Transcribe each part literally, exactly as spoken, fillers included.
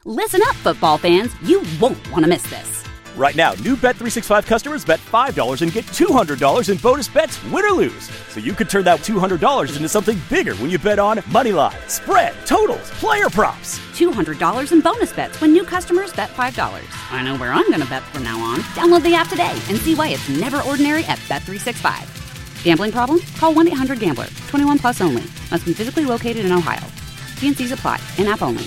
Listen up, football fans. You won't want to miss this. Right now, new Bet three sixty-five customers bet five dollars and get two hundred dollars in bonus bets, win or lose. So you could turn that two hundred dollars into something bigger when you bet on money line, spread, totals, player props. two hundred dollars in bonus bets when new customers bet five dollars. I know where I'm going to bet from now on. Download the app today and see why it's never ordinary at Bet three sixty-five. Gambling problem? Call one eight hundred gambler. twenty-one plus only. Must be physically located in Ohio. T and C's apply. In-app only.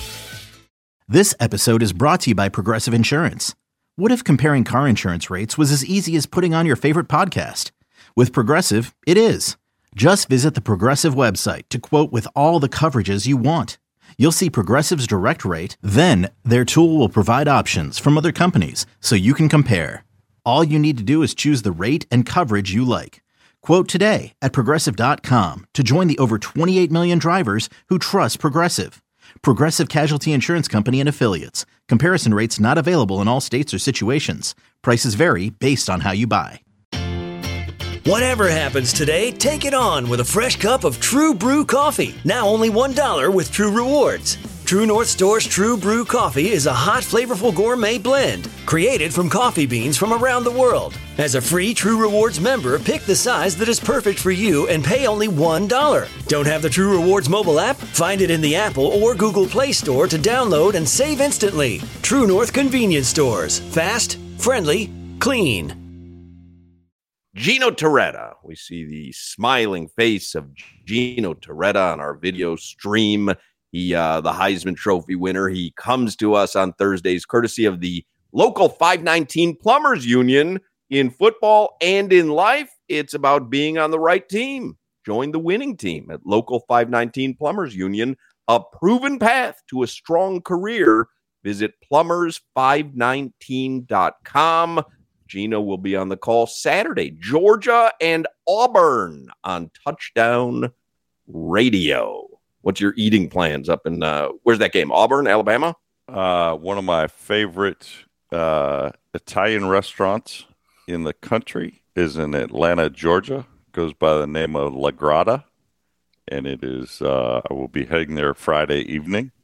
This episode is brought to you by Progressive Insurance. What if comparing car insurance rates was as easy as putting on your favorite podcast? With Progressive, it is. Just visit the Progressive website to quote with all the coverages you want. You'll see Progressive's direct rate, then their tool will provide options from other companies so you can compare. All you need to do is choose the rate and coverage you like. Quote today at Progressive dot com to join the over twenty-eight million drivers who trust Progressive. Progressive Casualty Insurance Company and Affiliates. Comparison rates not available in all states or situations. Prices vary based on how you buy. Whatever happens today, take it on with a fresh cup of True Brew coffee. Now only one dollar with True Rewards. True North Store's True Brew coffee is a hot, flavorful gourmet blend created from coffee beans from around the world. As a free True Rewards member, pick the size that is perfect for you and pay only one dollar. Don't have the True Rewards mobile app? Find it in the Apple or Google Play Store to download and save instantly. True North Convenience Stores. Fast, friendly, clean. Gino Torretta. We see the smiling face of Gino Torretta on our video stream. He, uh, the Heisman Trophy winner. He comes to us on Thursdays, courtesy of the local five nineteen Plumbers Union. In football and in life, it's about being on the right team. Join the winning team at local five nineteen Plumbers Union, a proven path to a strong career. Visit plumbers five nineteen dot com. Gino will be on the call Saturday. Georgia and Auburn on Touchdown Radio. What's your eating plans up in, uh, where's that game? Auburn, Alabama? Uh, one of my favorite uh, Italian restaurants in the country is in Atlanta, Georgia. Goes by the name of La Grata. And it is, uh, I will be heading there Friday evening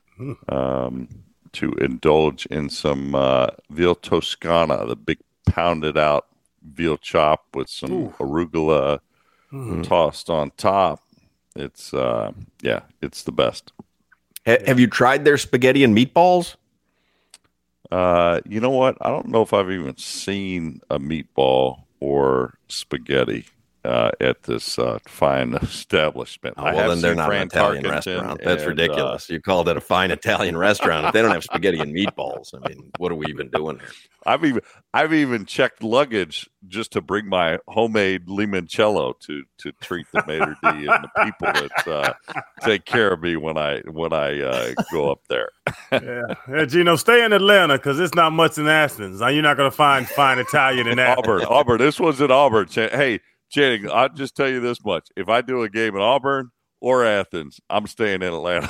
um, to indulge in some uh, veal toscana, the big pounded out veal chop with some Ooh. arugula mm-hmm. tossed on top. It's, uh, yeah, it's the best. Have you tried their spaghetti and meatballs? Uh, you know what? I don't know if I've even seen a meatball or spaghetti uh, at this uh, fine establishment. Oh, well, then they're not Fran an Italian Tarkenton restaurant. That's and, ridiculous. Uh, you called it a fine Italian restaurant. If they don't have spaghetti and meatballs, I mean, what are we even doing here? I've even I've even checked luggage just to bring my homemade limoncello to to treat the maitre d' and the people that uh, take care of me when I when I uh, go up there. yeah. yeah, Gino, stay in Atlanta because it's not much in Athens. You're not going to find fine Italian in Athens. Auburn, Auburn. This one's in Auburn. Hey, Channing, I'll just tell you this much: if I do a game in Auburn or Athens, I'm staying in Atlanta.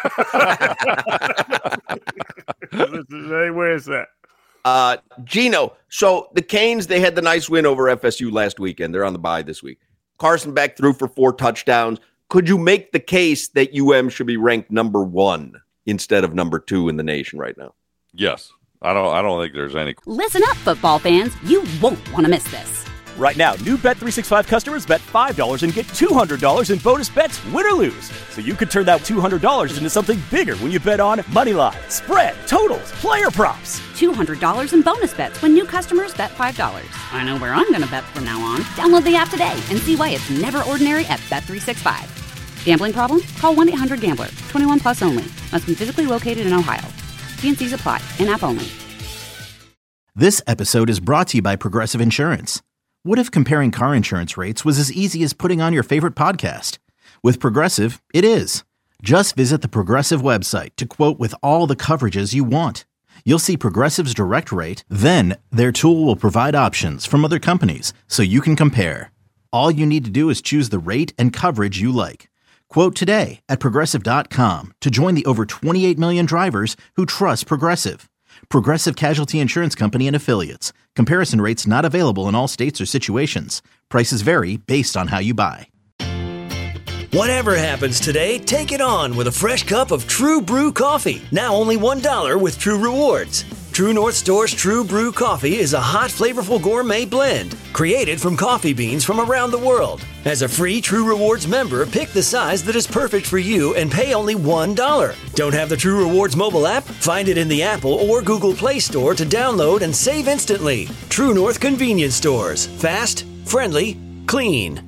Hey, where is that? Uh, Gino, so the Canes, they had the nice win over F S U last weekend. They're on the bye this week. Carson Beck threw for four touchdowns. Could you make the case that U M should be ranked number one instead of number two in the nation right now? Yes. I don't I don't think there's any. Listen up, football fans. You won't want to miss this. Right now, new Bet three sixty-five customers bet five dollars and get two hundred dollars in bonus bets, win or lose. So you could turn that two hundred dollars into something bigger when you bet on money line, spread, totals, player props. two hundred dollars in bonus bets when new customers bet five dollars. I know where I'm going to bet from now on. Download the app today and see why it's never ordinary at Bet three sixty-five. Gambling problem? Call one eight hundred gambler. twenty-one plus only. Must be physically located in Ohio. T and C's apply. In-app only. This episode is brought to you by Progressive Insurance. What if comparing car insurance rates was as easy as putting on your favorite podcast? With Progressive, it is. Just visit the Progressive website to quote with all the coverages you want. You'll see Progressive's direct rate, then their tool will provide options from other companies so you can compare. All you need to do is choose the rate and coverage you like. Quote today at Progressive dot com to join the over twenty-eight million drivers who trust Progressive. Progressive Casualty Insurance Company and Affiliates. Comparison rates not available in all states or situations. Prices vary based on how you buy. Whatever happens today, take it on with a fresh cup of True Brew coffee. Now only one dollar with True Rewards. True North Store's True Brew coffee is a hot, flavorful gourmet blend created from coffee beans from around the world. As a free True Rewards member, pick the size that is perfect for you and pay only one dollar. Don't have the True Rewards mobile app? Find it in the Apple or Google Play Store to download and save instantly. True North Convenience Stores. Fast, friendly, clean.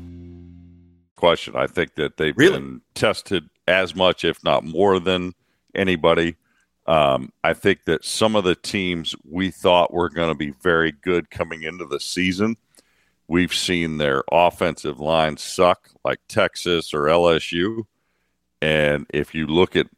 Question. I think that they've Really? been tested as much, if not more, than anybody. Um, I think that some of the teams we thought were going to be very good coming into the season, we've seen their offensive line suck, like Texas or L S U. And if you look at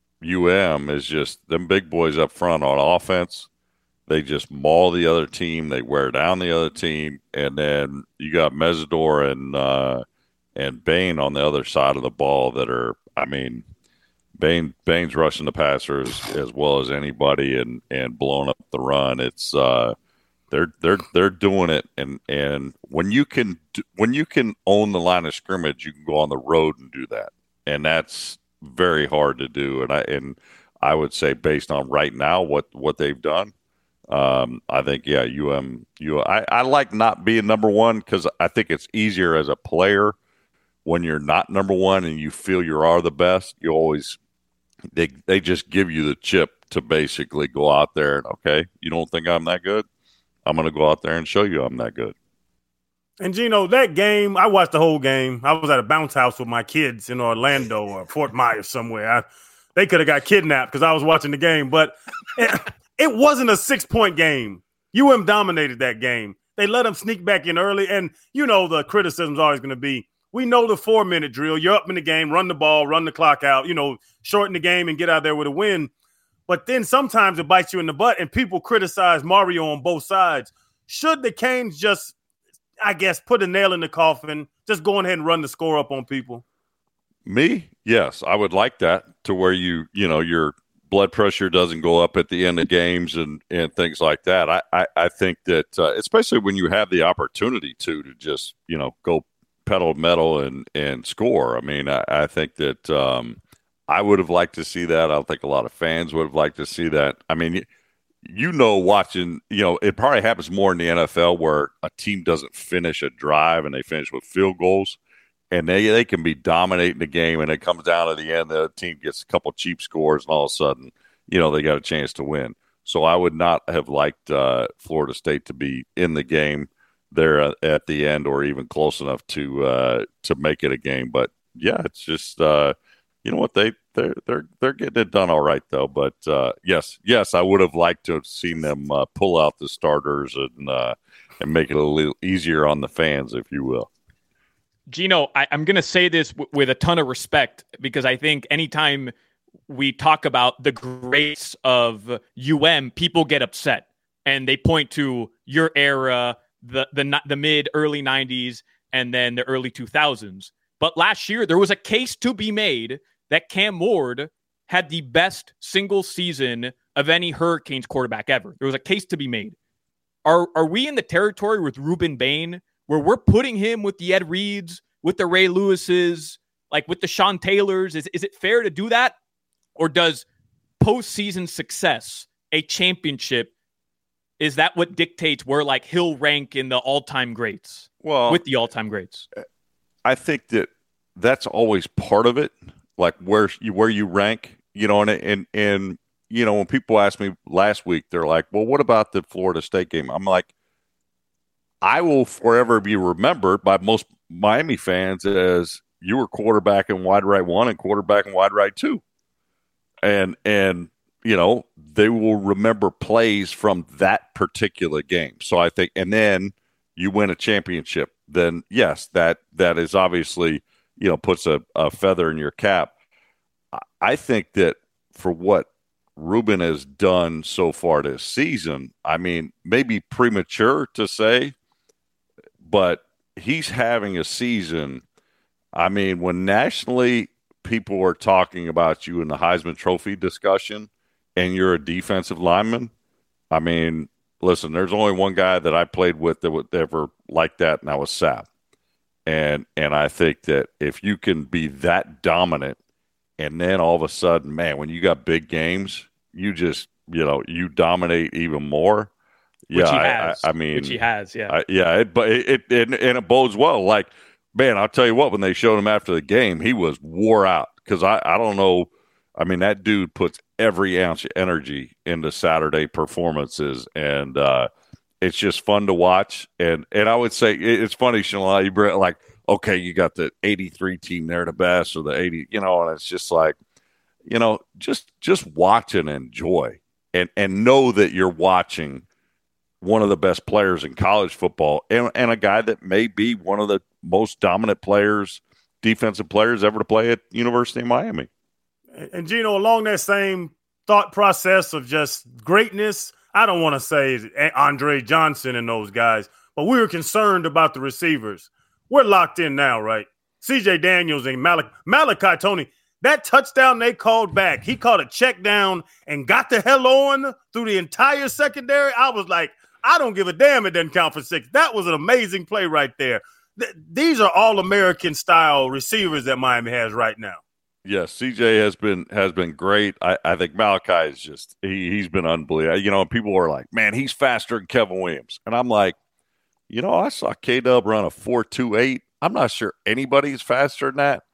U M, is just them big boys up front on offense. They just maul the other team. They wear down the other team. And then you got Mesidor and uh, and Bain on the other side of the ball that are, I mean, Bain Bain's rushing the passer as, as well as anybody and, and blowing up the run. It's uh, they're they're they're doing it, and and when you can when you can own the line of scrimmage, you can go on the road and do that, and that's very hard to do. And I and I would say based on right now what what they've done. Um, I think, yeah, U M, you, I, I like not being number one because I think it's easier as a player when you're not number one and you feel you are the best. You always, they, they just give you the chip to basically go out there and, okay, you don't think I'm that good? I'm going to go out there and show you I'm that good. And, Gino, that game, I watched the whole game. I was at a bounce house with my kids in Orlando or Fort Myers somewhere. I, they could have got kidnapped because I was watching the game, but it, it wasn't a six-point game. U M dominated that game. They let them sneak back in early, and you know the criticism's always going to be, we know the four-minute drill. You're up in the game, run the ball, run the clock out, you know, shorten the game and get out there with a win. But then sometimes it bites you in the butt, and people criticize Mario on both sides. Should the Canes just, I guess, put a nail in the coffin, just go ahead and run the score up on people? Me? Yes, I would like that to where you, you know, your blood pressure doesn't go up at the end of games and, and things like that. I, I, I think that, uh, especially when you have the opportunity to, to just, you know, go pedal metal and, and score. I mean, I, I think that um, I would have liked to see that. I think a lot of fans would have liked to see that. I mean, you know, watching, you know, it probably happens more in the N F L where a team doesn't finish a drive and they finish with field goals. And they, they can be dominating the game, and it comes down to the end, the team gets a couple cheap scores, and all of a sudden, you know, they got a chance to win. So I would not have liked uh, Florida State to be in the game there at the end or even close enough to uh, to make it a game. But, yeah, it's just, uh, you know what, they, they're, they're, they're getting it done all right, though. But, uh, yes, yes, I would have liked to have seen them uh, pull out the starters and uh, and make it a little easier on the fans, if you will. Gino, I, I'm going to say this w- with a ton of respect because I think anytime we talk about the greats of U M, people get upset and they point to your era, the the the mid early nineties, and then the early two thousands. But last year there was a case to be made that Cam Ward had the best single season of any Hurricanes quarterback ever. There was a case to be made. Are are we in the territory with Ruben Bain, where we're putting him with the Ed Reeds, with the Ray Lewises, like with the Sean Taylors? Is, is it fair to do that? Or does postseason success, a championship, is that what dictates where like he'll rank in the all-time greats? Well, with the all-time greats? I think that that's always part of it, like where you, where you rank, you know, and, and, and, you know, when people asked me last week, they're like, well, what about the Florida State game? I'm like, I will forever be remembered by most Miami fans as you were quarterback in wide right one and quarterback in wide right two. And, and, you know, they will remember plays from that particular game. So I think, and then you win a championship, then yes, that, that is obviously, you know, puts a, a feather in your cap. I think that for what Ruben has done so far this season, I mean, maybe premature to say, but he's having a season. I mean, when nationally people are talking about you in the Heisman Trophy discussion and you're a defensive lineman, I mean, listen, there's only one guy that I played with that would ever like that, and that was Sapp. And and I think that if you can be that dominant, and then all of a sudden, man, when you got big games, you just, you know, you dominate even more. Which yeah, he I, has. I, I mean, which he has, yeah, I, yeah. It, but it, it and, and it bodes well. Like, man, I'll tell you what, when they showed him after the game, he was wore out because I, I don't know. I mean, that dude puts every ounce of energy into Saturday performances, and uh, it's just fun to watch. And and I would say it's funny, Shalala, you bring like, okay, you got the eighty-three team there, the best, or the eighty, you know, and it's just like, you know, just just watch and enjoy, and and know that you're watching one of the best players in college football, and, and a guy that may be one of the most dominant players, defensive players ever to play at University of Miami. And, Gino, along that same thought process of just greatness, I don't want to say Andre Johnson and those guys, but we were concerned about the receivers. We're locked in now, right? C J Daniels and Malak- Malachi Tony, that touchdown they called back, he caught a check down and got the hell on through the entire secondary. I was like, I don't give a damn it didn't count for six. That was an amazing play right there. Th- these are all-American style receivers that Miami has right now. Yes, C J has been has been great. I, I think Malachi is just he he's been unbelievable. You know, people are like, man, he's faster than Kevin Williams, and I'm like, you know, I saw K-Dub run a four two eight. I'm not sure anybody's faster than that,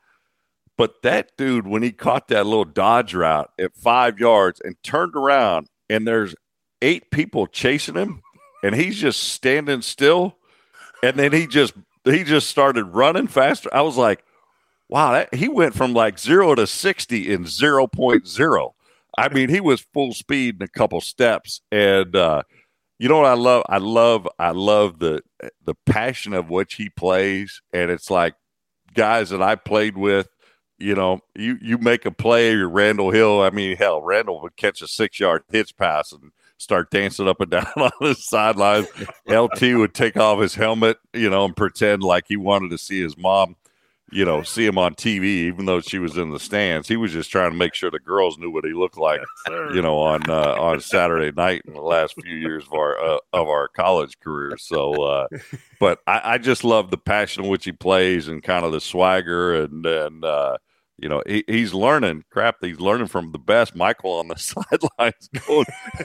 but that dude, when he caught that little dodge route at five yards and turned around, and there's eight people chasing him, and he's just standing still, and then he just he just started running faster. I was like, wow, that, he went from like zero to sixty in zero point zero. I mean, he was full speed in a couple steps. And uh, you know what I love? I love I love the the passion of which he plays. And it's like guys that I played with, you know, you, you make a play, you're Randall Hill. I mean, hell, Randall would catch a six-yard hitch pass and start dancing up and down on the sidelines. L T would take off his helmet, you know, and pretend like he wanted to see his mom, you know, see him on T V, even though she was in the stands. He was just trying to make sure the girls knew what he looked like, you know, on uh, on Saturday night in the last few years of our uh, of our college careers. So, uh, but I, I just love the passion in which he plays and kind of the swagger and and uh, you know, he, he's learning. Crap, he's learning from the best. Michael on the sidelines going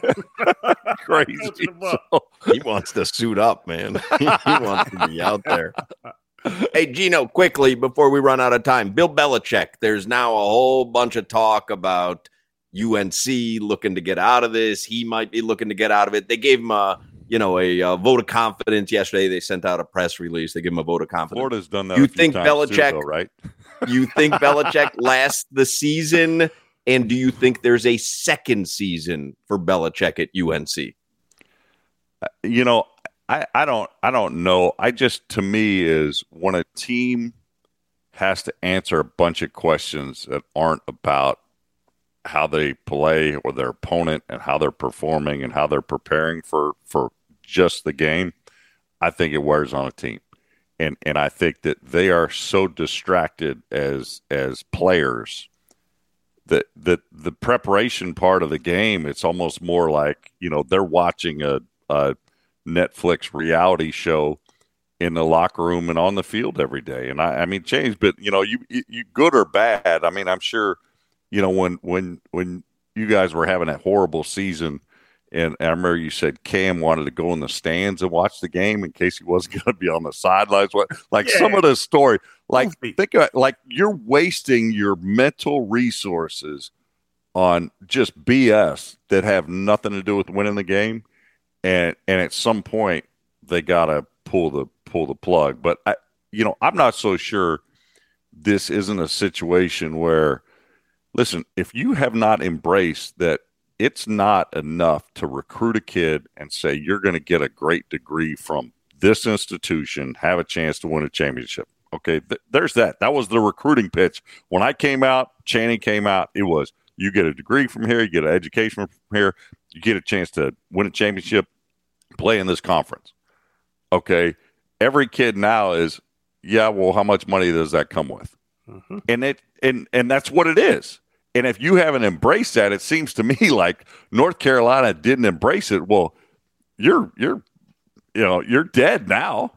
crazy. So, he wants to suit up, man. He wants to be out there. Hey, Gino, quickly before we run out of time, Bill Belichick, there's now a whole bunch of talk about U N C looking to get out of this. He might be looking to get out of it. They gave him a, you know, a, a vote of confidence yesterday. They sent out a press release. They gave him a vote of confidence. Florida's done that. You a few think times Belichick, too, though, right? You think Belichick lasts the season? And do you think there's a second season for Belichick at U N C? You know, I, I don't I don't know. I just, to me, is when a team has to answer a bunch of questions that aren't about how they play or their opponent and how they're performing and how they're preparing for, for just the game, I think it wears on a team. And and I think that they are so distracted as as players that that the preparation part of the game, it's almost more like, you know, they're watching a, a Netflix reality show in the locker room and on the field every day. And I, I mean, James, but you know, you, you good or bad. I mean, I'm sure, you know, when, when, when you guys were having a horrible season and I remember you said Cam wanted to go in the stands and watch the game in case he wasn't going to be on the sidelines. What, like yeah. some of the story, like think about, like you're wasting your mental resources on just B S that have nothing to do with winning the game. And and at some point they gotta pull the pull the plug. But I, you know, I'm not so sure this isn't a situation where, listen, if you have not embraced that, it's not enough to recruit a kid and say you're going to get a great degree from this institution, have a chance to win a championship. Okay, th- there's that. That was the recruiting pitch when I came out. Channing came out. It was you get a degree from here, you get an education from here, you get a chance to win a championship, play in this conference. Okay, every kid now is, yeah, well, how much money does that come with? Mm-hmm. And it and and that's what it is. And if you haven't embraced that, it seems to me like North Carolina didn't embrace it. Well, you're you're you know you're dead now.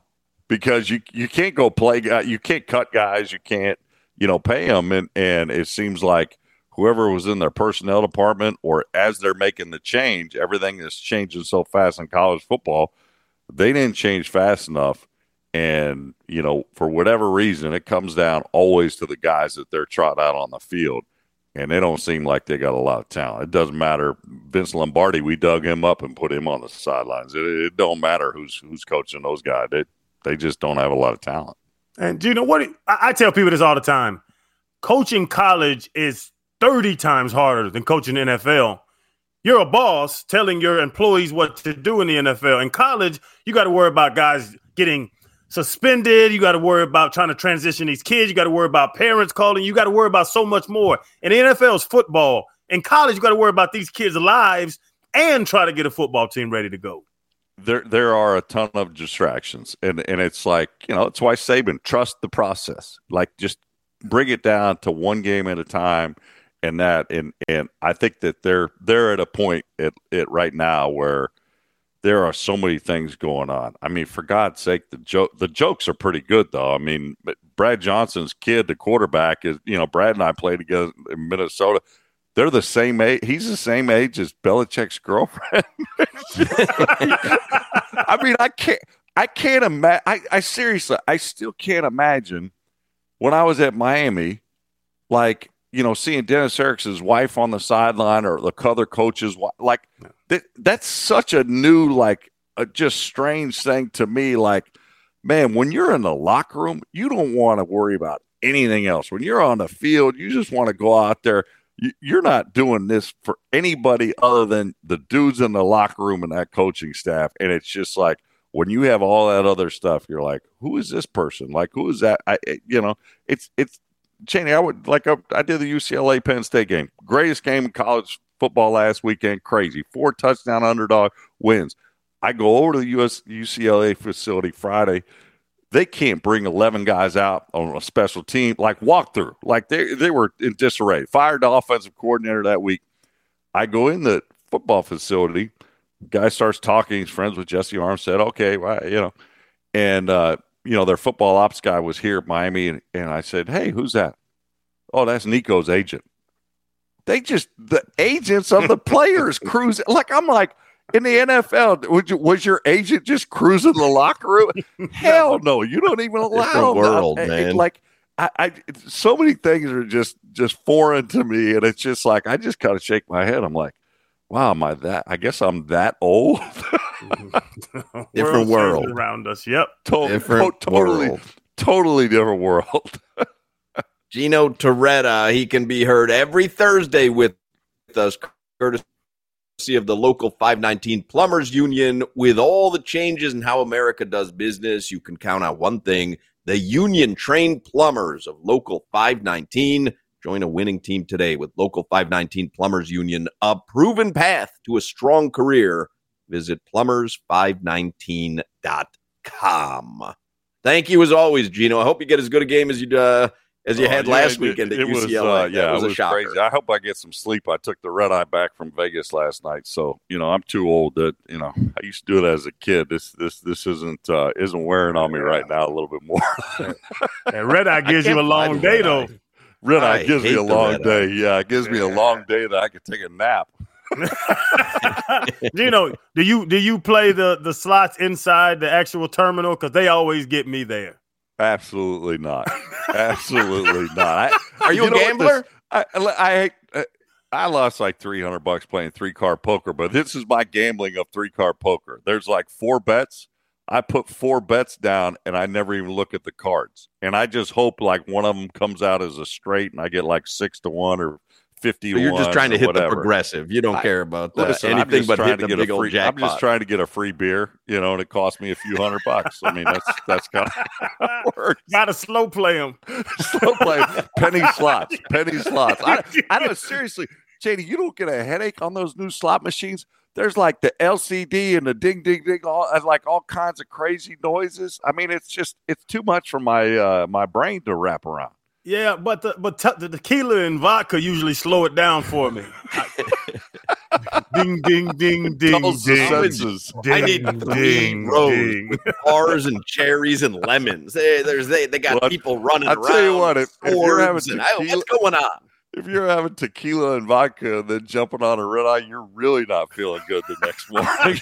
because you you can't go play guys, you can't cut guys, you can't you know pay them, and and it seems like whoever was in their personnel department or as they're making the change, everything is changing so fast in college football. They didn't change fast enough. And, you know, for whatever reason, it comes down always to the guys that they're trotting out on the field. And they don't seem like they got a lot of talent. It doesn't matter. Vince Lombardi, we dug him up and put him on the sidelines. It, it don't matter who's who's coaching those guys. They, they just don't have a lot of talent. And, you know, what I, I tell people this all the time. Coaching college is thirty times harder than coaching the N F L. You're a boss telling your employees what to do in the N F L. In college, you got to worry about guys getting suspended. You got to worry about trying to transition these kids. You got to worry about parents calling. You got to worry about so much more. And the N F L is football. In college, you got to worry about these kids' lives and try to get a football team ready to go. There there are a ton of distractions. And, and it's like, you know, it's why Saban, trust the process. Like, just bring it down to one game at a time. And that, and and I think that they're they're at a point at it right now where there are so many things going on. I mean, for God's sake, the joke the jokes are pretty good though. I mean, Brad Johnson's kid, the quarterback, is you know Brad and I played together in Minnesota. They're the same age. He's the same age as Belichick's girlfriend. I mean, I can't I can't imagine. I, I seriously, I still can't imagine when I was at Miami, like. You know, seeing Dennis Erickson's wife on the sideline or the other coaches, like that, that's such a new, like, a just strange thing to me. Like, man, when you're in the locker room, you don't want to worry about anything else. When you're on the field, you just want to go out there. You're not doing this for anybody other than the dudes in the locker room and that coaching staff. And it's just like, when you have all that other stuff, you're like, who is this person? Like, who is that? I, you know, it's, it's, Cheney, I would like I did the U C L A Penn State game. Greatest game in college football last weekend. Crazy. Four touchdown underdog wins. I go over to the U S U C L A facility Friday. They can't bring eleven guys out on a special team, like walkthrough. Like they they were in disarray. Fired the offensive coordinator that week. I go in the football facility. Guy starts talking. He's friends with Jesse Armstead. Okay, well, you know, and uh, you know, their football ops guy was here at Miami, and, and I said, hey, who's that? Oh, that's Nico's agent. They just, the agents of the players cruise. Like, I'm like, in the N F L, would you, was your agent just cruising the locker room? Hell no, you don't even allow the world, them. man. It, like, I, I, so many things are just, just foreign to me, and it's just like, I just kind of shake my head. I'm like, wow, am I that? I guess I'm that old. Different world around us. Yep. To- different to- totally, world. totally different world. Gino Torretta, he can be heard every Thursday with us, courtesy of the local five nineteen Plumbers Union. With all the changes in how America does business, you can count on one thing: the union-trained plumbers of local five nineteen. Join a winning team today with local five nineteen Plumbers Union, a proven path to a strong career. Visit plumbers five nineteen dot com. Thank you as always, Gino. I hope you get as good a game as you uh, as you oh, had yeah, last it, weekend at it U C L A. Was, uh, yeah, that was, it a was shocker. crazy. I hope I get some sleep. I took the red eye back from Vegas last night, so you know I'm too old. That you know I used to do it as a kid. This this this isn't uh, isn't wearing on me right now a little bit more. And red eye gives you a long day though. Red eye I gives me a long red day. eye. Yeah, it gives me a long day that I could take a nap. Gino, do you do you play the, the slots inside the actual terminal? Because they always get me there. Absolutely not. Absolutely not. I, Are you, you a know gambler? I, I I I lost like three hundred bucks playing three card poker, but this is my gambling of three card poker. There's like four bets. I put four bets down, and I never even look at the cards. And I just hope like one of them comes out as a straight, and I get like six to one or fifty So to you're one. just trying to hit whatever. the progressive. You don't I, care about that. Listen, I'm anything just but trying hit to the get big a old free. jackpot. I'm just trying to get a free beer, you know, and it cost me a few hundred bucks. I mean, that's that's kind of how it works. Gotta slow play them. Slow play, penny slots, penny slots. I, I don't seriously, J D, you don't get a headache on those new slot machines. There's like the L C D and the ding, ding, ding, all like all kinds of crazy noises. I mean, it's just it's too much for my uh, my brain to wrap around. Yeah, but the but t- the tequila and vodka usually slow it down for me. Ding, ding, ding, ding, Dulls the ding, senses. ding, I need three ding, rows ding. with bars and cherries and lemons. They, there's they, they got Well, people running I'll around. tell you what, if- if you're having swords and, I- tequila- what's going on? If you're having tequila and vodka and then jumping on a red eye, you're really not feeling good the next morning.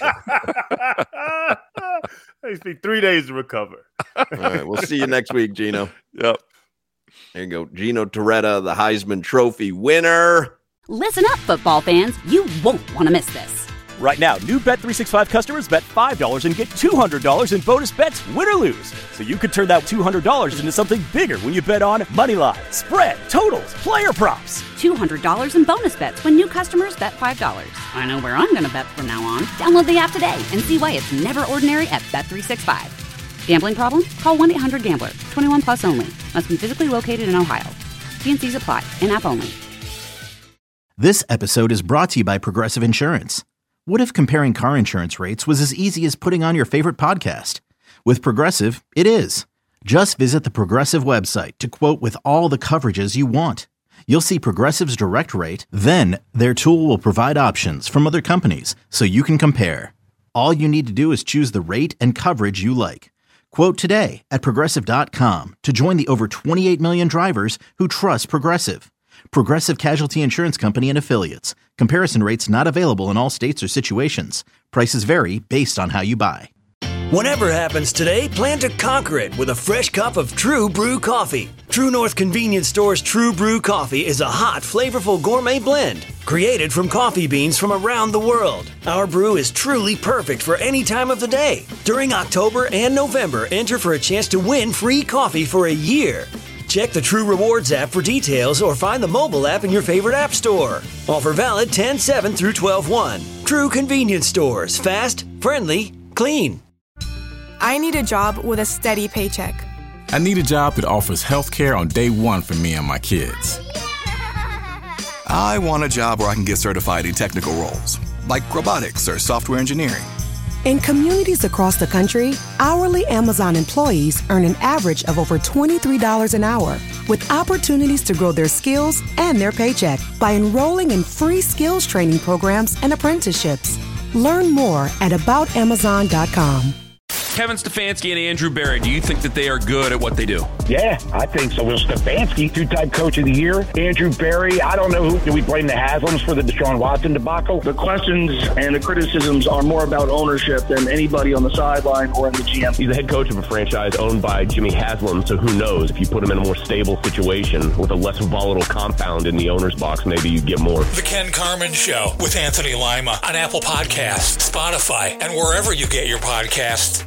It takes three days to recover. All right, we'll see you next week, Gino. Yep. There you go. Gino Torretta, the Heisman Trophy winner. Listen up, football fans. You won't want to miss this. Right now, new Bet three sixty-five customers bet five dollars and get two hundred dollars in bonus bets, win or lose. So you could turn that two hundred dollars into something bigger when you bet on Moneyline, spread, totals, player props. two hundred dollars in bonus bets when new customers bet five dollars. I know where I'm going to bet from now on. Download the app today and see why it's never ordinary at Bet three sixty-five. Gambling problem? Call one eight hundred gambler. twenty-one plus only. Must be physically located in Ohio. T N Cs apply. In-app only. This episode is brought to you by Progressive Insurance. What if comparing car insurance rates was as easy as putting on your favorite podcast? With Progressive, it is. Just visit the Progressive website to quote with all the coverages you want. You'll see Progressive's direct rate, then their tool will provide options from other companies so you can compare. All you need to do is choose the rate and coverage you like. Quote today at Progressive dot com to join the over twenty-eight million drivers who trust Progressive. Progressive Casualty Insurance Company and Affiliates. Comparison rates not available in all states or situations. Prices vary based on how you buy. Whatever happens today, plan to conquer it with a fresh cup of True Brew coffee. True North Convenience Store's True Brew coffee is a hot, flavorful gourmet blend created from coffee beans from around the world. Our brew is truly perfect for any time of the day. During October and November, enter for a chance to win free coffee for a year. Check the True Rewards app for details or find the mobile app in your favorite app store. Offer valid ten seven through twelve one. True Convenience Stores. Fast, friendly, clean. I need a job with a steady paycheck. I need a job that offers health care on day one for me and my kids. I want a job where I can get certified in technical roles, like robotics or software engineering. In communities across the country, hourly Amazon employees earn an average of over twenty-three dollars an hour, with opportunities to grow their skills and their paycheck by enrolling in free skills training programs and apprenticeships. Learn more at about amazon dot com. Kevin Stefanski and Andrew Berry, do you think that they are good at what they do? Yeah, I think so. Will Stefanski, two-time coach of the year. Andrew Berry, I don't know who. Do we blame the Haslams for the Deshaun Watson debacle? The questions and the criticisms are more about ownership than anybody on the sideline or in the G M. He's the head coach of a franchise owned by Jimmy Haslam, so who knows? If you put him in a more stable situation with a less volatile compound in the owner's box, maybe you get more. The Ken Carman Show with Anthony Lima on Apple Podcasts, Spotify, and wherever you get your podcasts.